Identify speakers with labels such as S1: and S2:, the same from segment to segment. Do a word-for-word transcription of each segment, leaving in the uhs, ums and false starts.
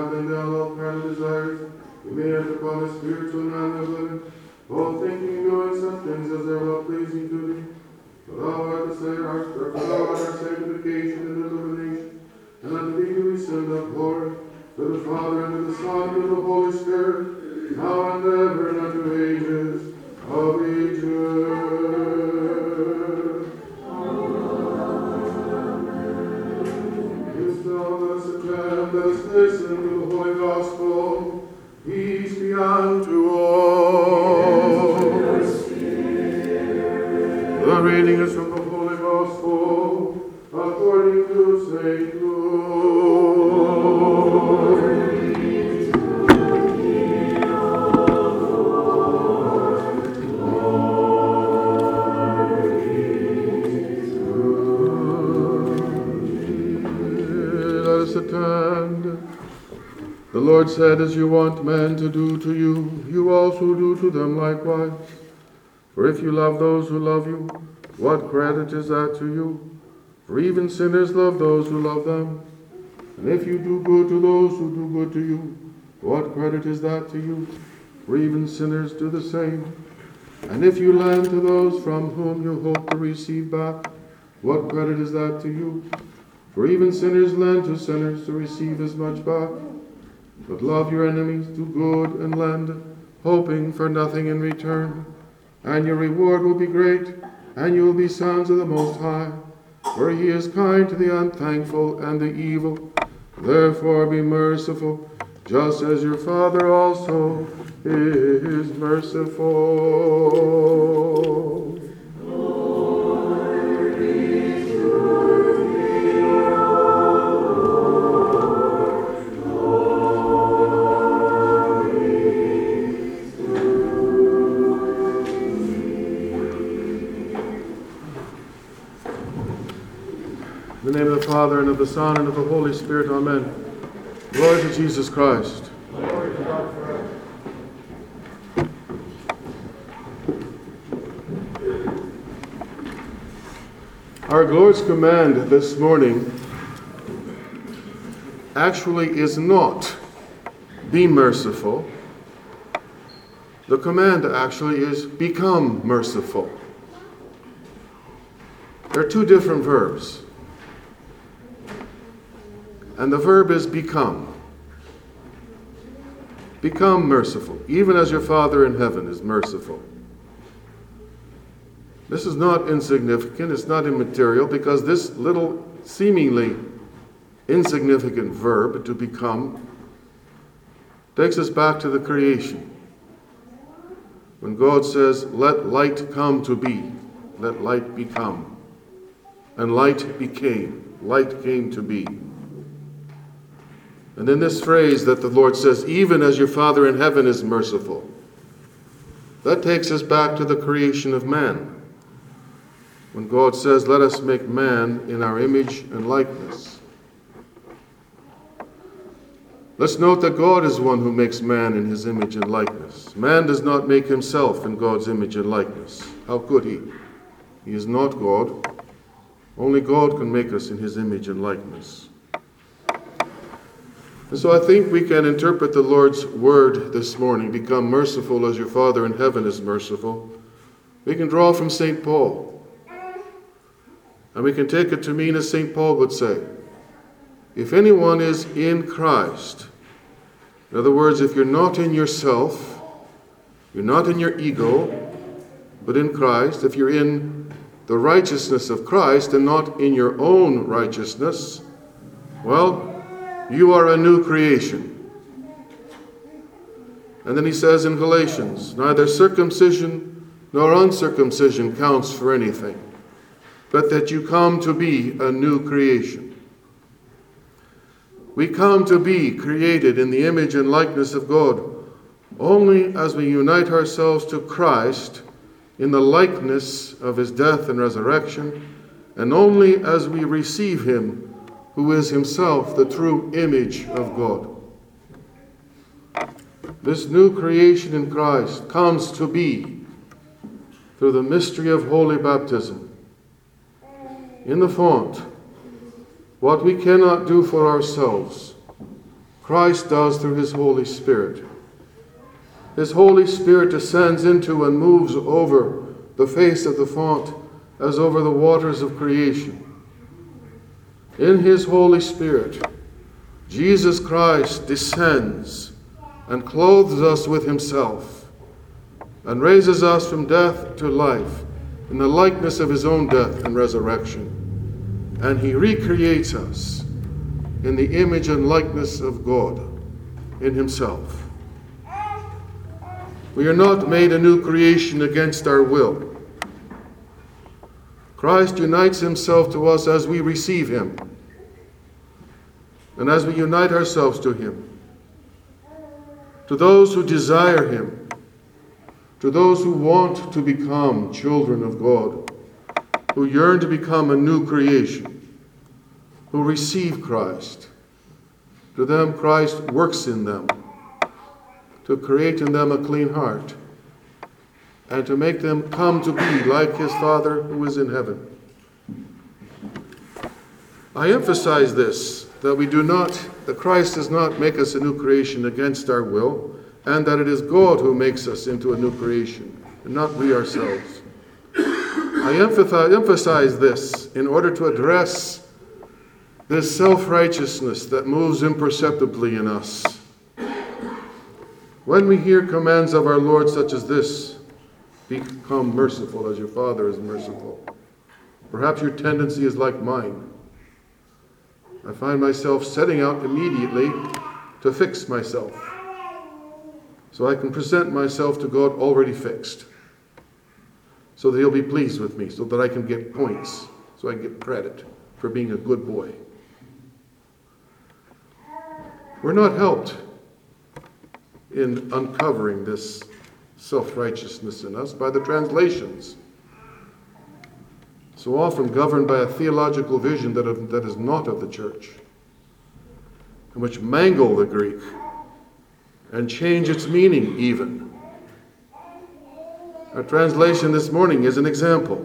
S1: in their love and desires, we may enter upon the spiritual man of living, both thinking and doing such things as are well pleasing to thee. For thou art the Savior, our, for thou art our sanctification and illumination, and unto thee do we send up glory, to the Father, and to the Son, and to the Holy Spirit, now and ever, and unto ages of ages. Let us attend, let us listen to the Holy Gospel. Peace be unto all. The reading is from the Holy Gospel according to Saint Luke. Attend. The Lord said, as you want men to do to you, you also do to them likewise. For if you love those who love you, what credit is that to you? For even sinners love those who love them. And if you do good to those who do good to you, what credit is that to you? For even sinners do the same. And if you lend to those from whom you hope to receive back, what credit is that to you? For even sinners lend to sinners to receive as much back. But love your enemies, do good, and lend, hoping for nothing in return. And your reward will be great, and you will be sons of the Most High. For he is kind to the unthankful and the evil. Therefore be merciful, just as your Father also is merciful. In the name of the Father, and of the Son, and of the Holy Spirit, amen. Glory to Jesus Christ. Glory to God forever. Our Lord's command this morning actually is not be merciful. The command actually is become merciful. There are two different verbs. And the verb is become. Become merciful, even as your Father in heaven is merciful. This is not insignificant, it's not immaterial, because this little seemingly insignificant verb, to become, takes us back to the creation. When God says, let light come to be, let light become. And light became, light came to be. And in this phrase that the Lord says, even as your Father in heaven is merciful, that takes us back to the creation of man. When God says, let us make man in our image and likeness. Let's note that God is one who makes man in his image and likeness. Man does not make himself in God's image and likeness. How could he? He is not God. Only God can make us in his image and likeness. And so I think we can interpret the Lord's word this morning, become merciful as your Father in heaven is merciful. We can draw from Saint Paul. And we can take it to mean as Saint Paul would say, if anyone is in Christ, in other words, if you're not in yourself, you're not in your ego, but in Christ, if you're in the righteousness of Christ and not in your own righteousness, well, you are a new creation. And then he says in Galatians, neither circumcision nor uncircumcision counts for anything, but that you come to be a new creation. We come to be created in the image and likeness of God only as we unite ourselves to Christ in the likeness of his death and resurrection, and only as we receive him who is himself the true image of God. This new creation in Christ comes to be through the mystery of holy baptism. In the font, what we cannot do for ourselves, Christ does through his Holy Spirit. His Holy Spirit descends into and moves over the face of the font as over the waters of creation. In his Holy Spirit, Jesus Christ descends and clothes us with himself and raises us from death to life in the likeness of his own death and resurrection. And he recreates us in the image and likeness of God in himself. We are not made a new creation against our will. Christ unites himself to us as we receive him, and as we unite ourselves to him. To those who desire him, to those who want to become children of God, who yearn to become a new creation, who receive Christ, to them Christ works in them to create in them a clean heart and to make them come to be like his Father who is in heaven. I emphasize this, that we do not, that Christ does not make us a new creation against our will, and that it is God who makes us into a new creation, and not we ourselves. I emphasize, emphasize this in order to address this self-righteousness that moves imperceptibly in us. When we hear commands of our Lord such as this, become merciful as your Father is merciful, perhaps your tendency is like mine. I find myself setting out immediately to fix myself, so I can present myself to God already fixed, so that he'll be pleased with me, so that I can get points, so I can get credit for being a good boy. We're not helped in uncovering this self-righteousness in us by the translations, so often governed by a theological vision that, of, that is not of the church, and which mangle the Greek and change its meaning even. Our translation this morning is an example.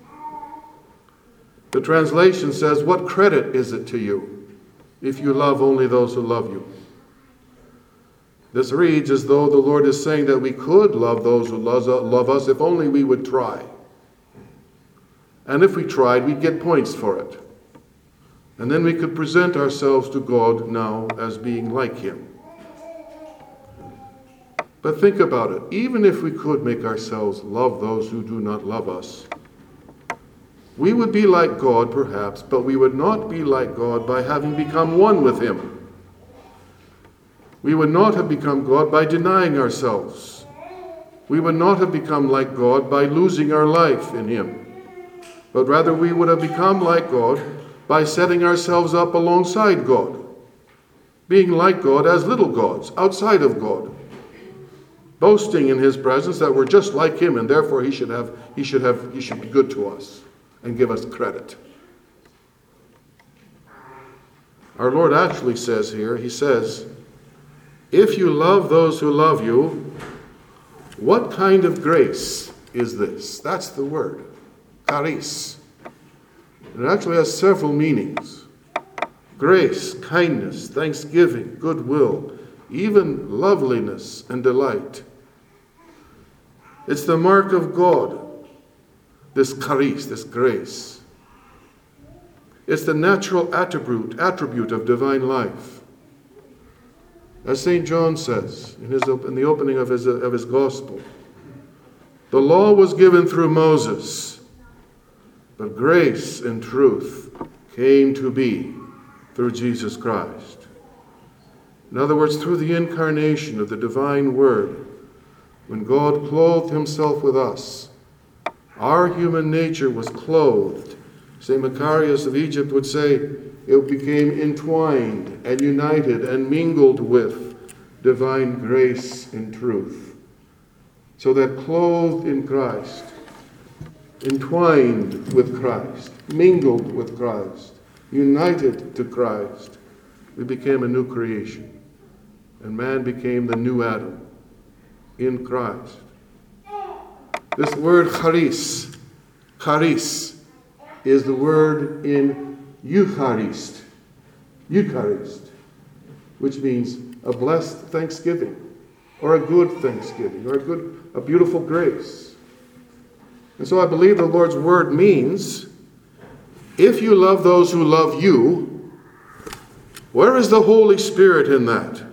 S1: The translation says, "What credit is it to you if you love only those who love you?" This reads as though the Lord is saying that we could love those who love us if only we would try. And if we tried, we'd get points for it. And then we could present ourselves to God now as being like him. But think about it. Even if we could make ourselves love those who do not love us, we would be like God perhaps, but we would not be like God by having become one with him. We would not have become God by denying ourselves. We would not have become like God by losing our life in him. But rather we would have become like God by setting ourselves up alongside God, being like God as little gods outside of God, boasting in his presence that we're just like him and therefore he should have he should have he should be good to us and give us credit. Our Lord actually says here, he says, "If you love those who love you, what kind of grace is this?" That's the word, charis. It actually has several meanings. Grace, kindness, thanksgiving, goodwill, even loveliness and delight. It's the mark of God, this charis, this grace. It's the natural attribute, attribute of divine life. As Saint John says in, his, in the opening of his, of his gospel, the law was given through Moses, but grace and truth came to be through Jesus Christ. In other words, through the incarnation of the divine Word, when God clothed himself with us, our human nature was clothed. Saint Macarius of Egypt would say, it became entwined and united and mingled with divine grace and truth. So that clothed in Christ, entwined with Christ, mingled with Christ, united to Christ, we became a new creation. And man became the new Adam in Christ. This word charis, charis, is the word in Eucharist. Eucharist, which means a blessed thanksgiving, or a good thanksgiving, or a good, a beautiful grace. And so I believe the Lord's word means, if you love those who love you, where is the Holy Spirit in that?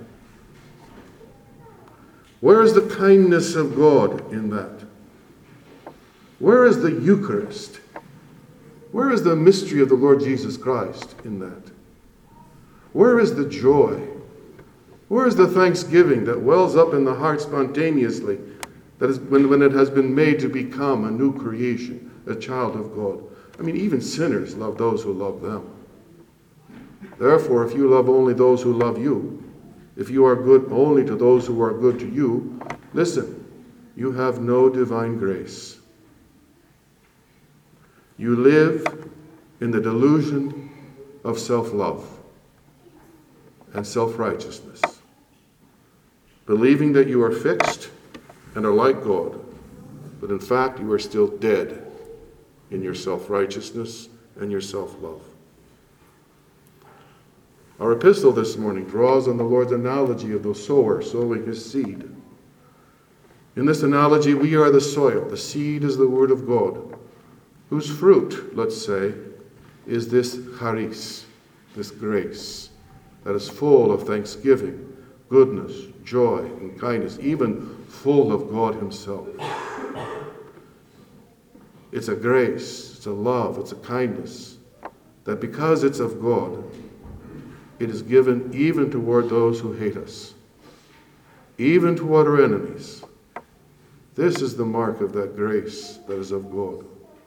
S1: Where is the kindness of God in that? Where is the Eucharist? Where is the mystery of the Lord Jesus Christ in that? Where is the joy? Where is the thanksgiving that wells up in the heart spontaneously, that is when, when it has been made to become a new creation, a child of God? I mean, even sinners love those who love them. Therefore, if you love only those who love you, if you are good only to those who are good to you, listen, you have no divine grace. You live in the delusion of self-love and self-righteousness, believing that you are fixed and are like God, but in fact you are still dead in your self-righteousness and your self-love. Our epistle this morning draws on the Lord's analogy of the sower sowing his seed. In this analogy, we are the soil. The seed is the word of God, whose fruit, let's say, is this charis, this grace, that is full of thanksgiving, goodness, joy, and kindness, even full of God himself. It's a grace, it's a love, it's a kindness, that because it's of God, it is given even toward those who hate us, even toward our enemies. This is the mark of that grace that is of God.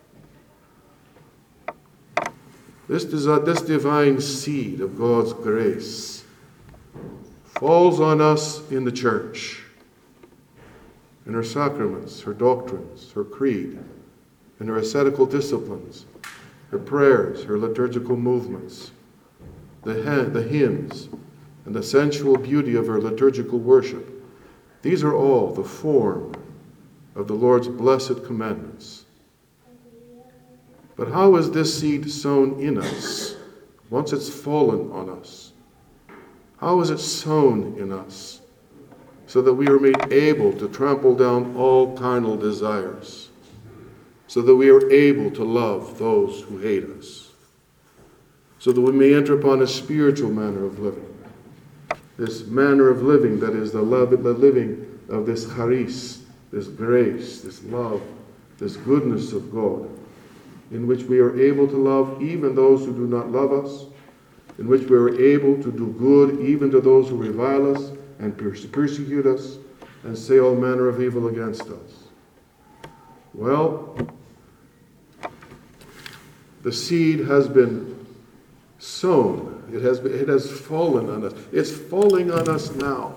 S1: This, this divine seed of God's grace falls on us in the church, in her sacraments, her doctrines, her creed, in her ascetical disciplines, her prayers, her liturgical movements, the, the hymns, and the sensual beauty of her liturgical worship. These are all the form of the Lord's blessed commandments. But how is this seed sown in us once it's fallen on us? How is it sown in us so that we are made able to trample down all carnal desires, so that we are able to love those who hate us, so that we may enter upon a spiritual manner of living, this manner of living that is the, love, the living of this charis, this grace, this love, this goodness of God, in which we are able to love even those who do not love us, in which we are able to do good even to those who revile us and persecute us and say all manner of evil against us. Well, the seed has been sown. It has, been, it has fallen on us. It's falling on us now.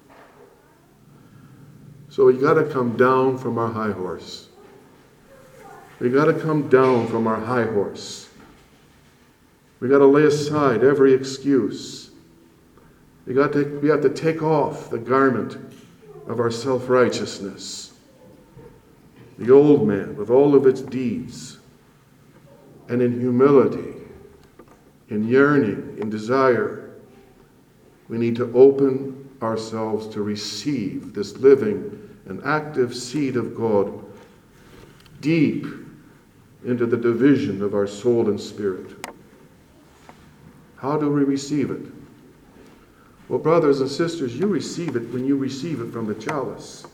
S1: So we got to come down from our high horse. We got to come down from our high horse. We got to lay aside every excuse. We got to, we have to take off the garment of our self-righteousness, the old man with all of its deeds, and in humility, in yearning, in desire, we need to open ourselves to receive this living and active seed of God deep into the division of our soul and spirit. How do we receive it? Well, brothers and sisters, you receive it when you receive it from the chalice.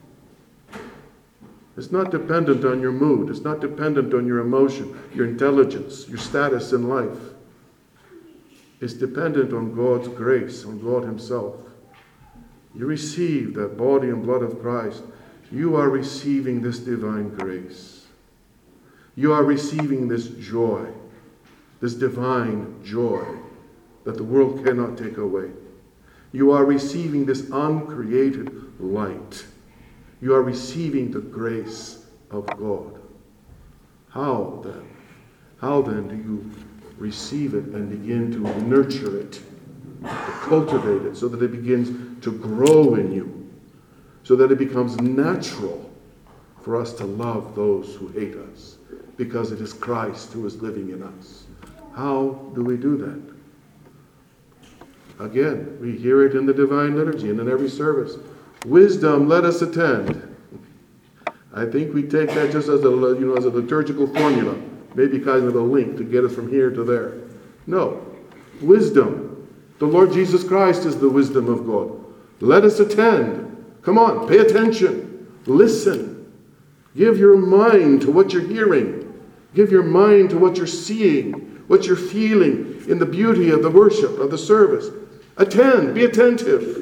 S1: It's not dependent on your mood. It's not dependent on your emotion, your intelligence, your status in life. It's dependent on God's grace, on God himself. You receive that body and blood of Christ. You are receiving this divine grace. You are receiving this joy, this divine joy that the world cannot take away. You are receiving this uncreated light. You are receiving the grace of God. How then? How then do you receive it and begin to nurture it, to cultivate it, so that it begins to grow in you, so that it becomes natural for us to love those who hate us, because it is Christ who is living in us? How do we do that? Again, we hear it in the divine liturgy and in every service. Wisdom, let us attend. I think we take that just as a, you know, as a liturgical formula, maybe kind of a link to get us from here to there. No. Wisdom. The Lord Jesus Christ is the wisdom of God. Let us attend. Come on, pay attention. Listen. Give your mind to what you're hearing. Give your mind to what you're seeing, what you're feeling in the beauty of the worship, of the service. Attend. Be attentive.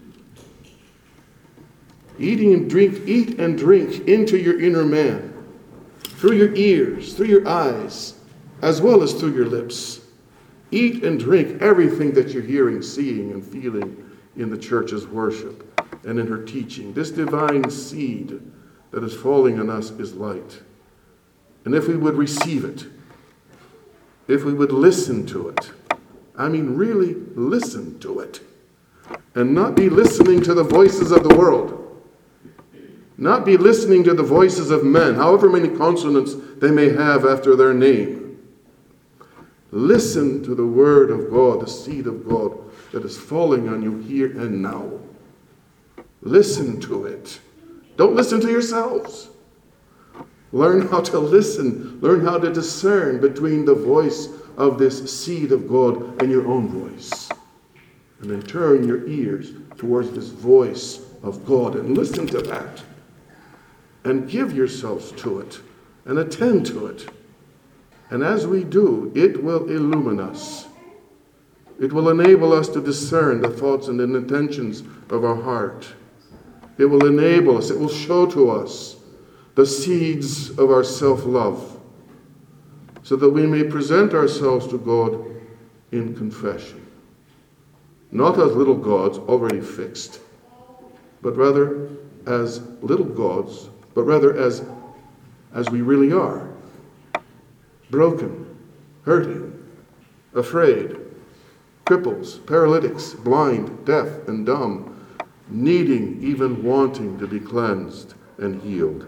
S1: Eating and drink, eat and drink into your inner man, through your ears, through your eyes, as well as through your lips. Eat and drink everything that you're hearing, seeing, and feeling in the church's worship and in her teaching. This divine seed that is falling on us is light. And if we would receive it, if we would listen to it, I mean really listen to it, and not be listening to the voices of the world, not be listening to the voices of men, however many consonants they may have after their name. Listen to the word of God, the seed of God that is falling on you here and now. Listen to it. Don't listen to yourselves. Learn how to listen. Learn how to discern between the voice of this seed of God and your own voice. And then turn your ears towards this voice of God and listen to that. And give yourselves to it and attend to it. And as we do, it will illumine us. It will enable us to discern the thoughts and the intentions of our heart. It will enable us, it will show to us the seeds of our self-love, so that we may present ourselves to God in confession. Not as little gods already fixed, but rather as little gods, but rather as, as we really are. Broken, hurting, afraid, cripples, paralytics, blind, deaf, and dumb, needing, even wanting to be cleansed and healed.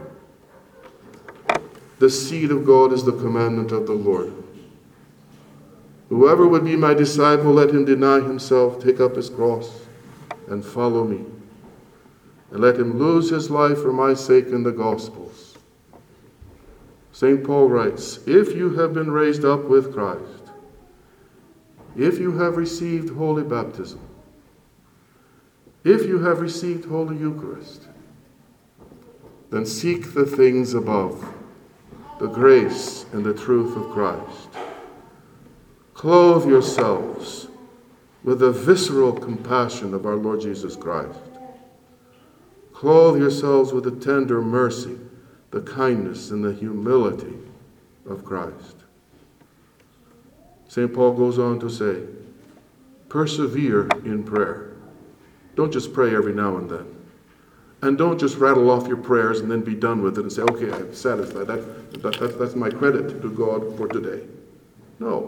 S1: The seed of God is the commandment of the Lord. Whoever would be my disciple, let him deny himself, take up his cross, and follow me. And let him lose his life for my sake in the Gospels. Saint Paul writes, if you have been raised up with Christ, if you have received holy baptism, if you have received Holy Eucharist, then seek the things above, the grace and the truth of Christ. Clothe yourselves with the visceral compassion of our Lord Jesus Christ. Clothe yourselves with the tender mercy, the kindness, and the humility of Christ. Saint Paul goes on to say, persevere in prayer. Don't just pray every now and then. And don't just rattle off your prayers and then be done with it and say, okay, I'm satisfied. That, that, that, that's my credit to God for today. No.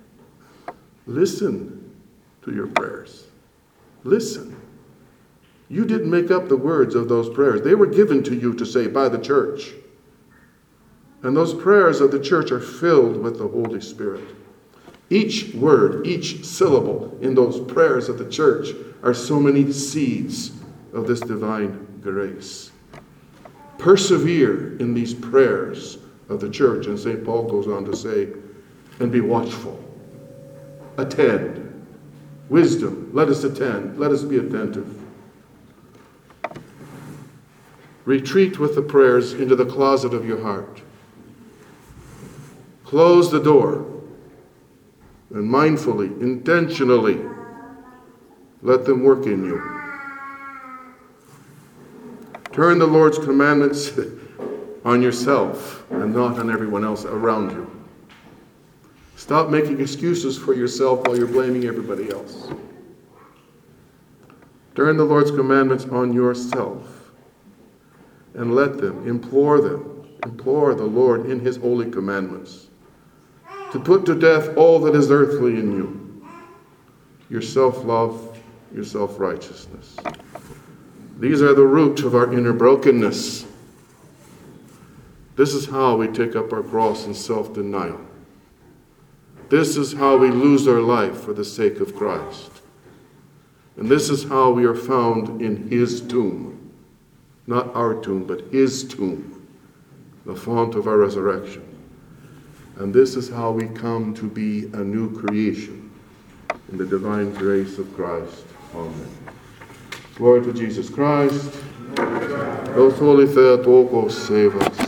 S1: Listen to your prayers. Listen. You didn't make up the words of those prayers. They were given to you to say by the church. And those prayers of the church are filled with the Holy Spirit. Each word, each syllable in those prayers of the church are so many seeds of this divine grace. Persevere in these prayers of the church. And Saint Paul goes on to say, and be watchful. Attend. Wisdom. Let us attend. Let us be attentive. Retreat with the prayers into the closet of your heart. Close the door and mindfully, intentionally, let them work in you. Turn the Lord's commandments on yourself and not on everyone else around you. Stop making excuses for yourself while you're blaming everybody else. Turn the Lord's commandments on yourself and let them, implore them, implore the Lord in his holy commandments to put to death all that is earthly in you, your self-love, your self-righteousness. These are the root of our inner brokenness. This is how we take up our cross in self-denial. This is how we lose our life for the sake of Christ. And this is how we are found in his tomb. Not our tomb, but his tomb, the font of our resurrection. And this is how we come to be a new creation in the divine grace of Christ. Amen. Glory to Jesus Christ. Those holy Theotokos, save us.